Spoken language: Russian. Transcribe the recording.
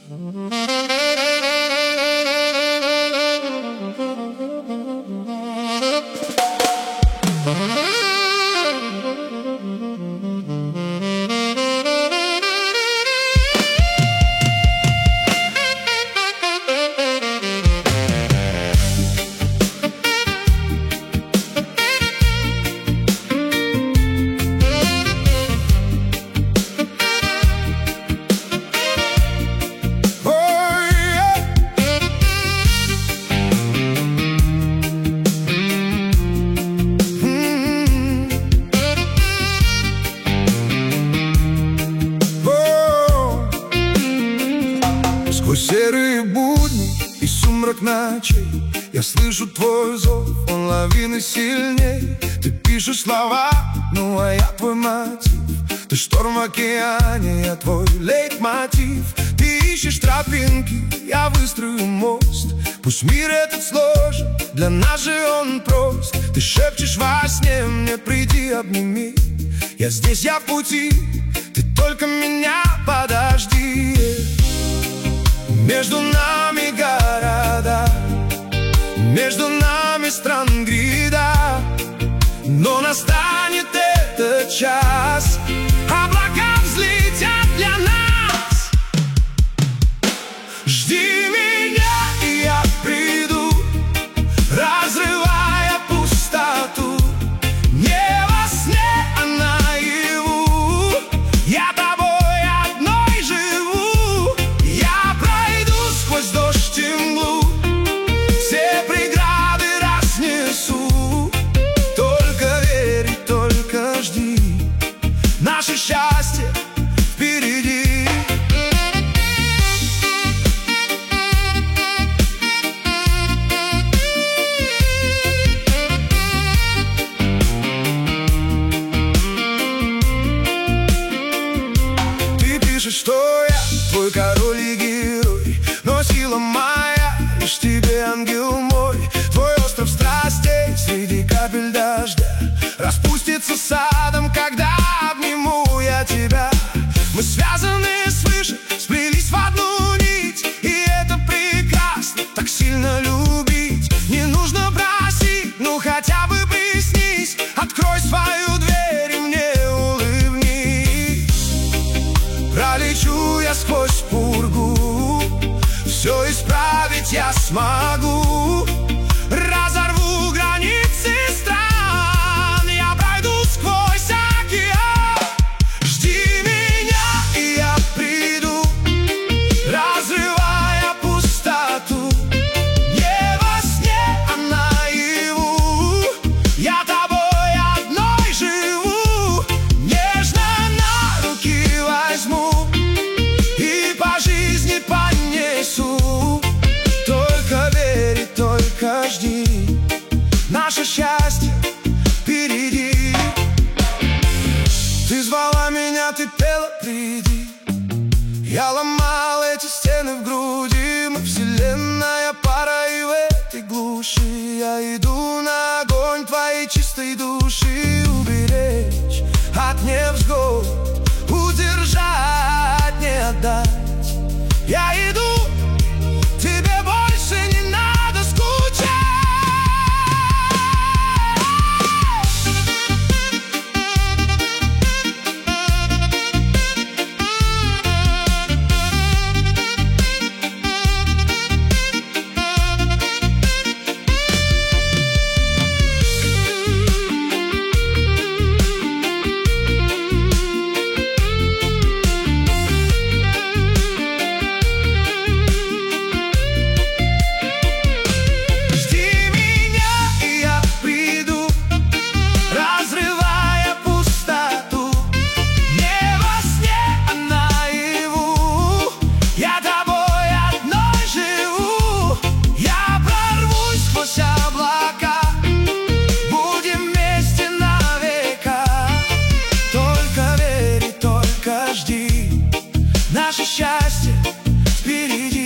Сквозь серые будни и сумрак ночей я слышу твой зов, он лавины сильней. Ты пишешь слова, ну а я твой мотив. Ты шторм в океане, я твой лейтмотив. Ты ищешь тропинки, я выстрою мост. Пусть мир этот сложен, для нас же он прост. Ты шепчешь во сне мне: приди, обними. Я здесь, я в пути, ты только меня подожди. Между нами города, между нами стран гряда, но настанет этот час, облака взлетят для нас. Жди меня, и я приду, разрывая пустоту. Не во сне, а наяву, я тобой одной живу. Я пройду сквозь дождь и мглу, все преграды разнесу. Только верь, только жди, наше счастье впереди. Ты пишешь, что я твой король и герой, но сила моя лишь в тебе, ангел мой. Твой остров страстей среди капель дождя распустится садом, когда обниму я тебя. Мы связаны свыше, сплелись в одну нить, и это прекрасно, так сильно любить. Не нужно просить, ну хотя бы приснись. Открой свою дверь и мне улыбнись. Пролечу я сквозь пургу, все исправить я смогу. Разорву границы стран, я пройду сквозь океан. Жди меня, и я приду, разрывая пустоту. Не во сне, а наяву, я тобой одной живу. Нежно на руки возьму и по жизни понесу. Только верь, только жди, наше счастье впереди. Ты звала меня, ты пела: приди. Я ломал эти стены в груди. Мы вселенная пара, и в этой глуши я иду на огонь твоей чистой души. Уберечь от невзгод, удержать, не отдать. Я иду, тебе больше не надо скучать. Наше счастье впереди.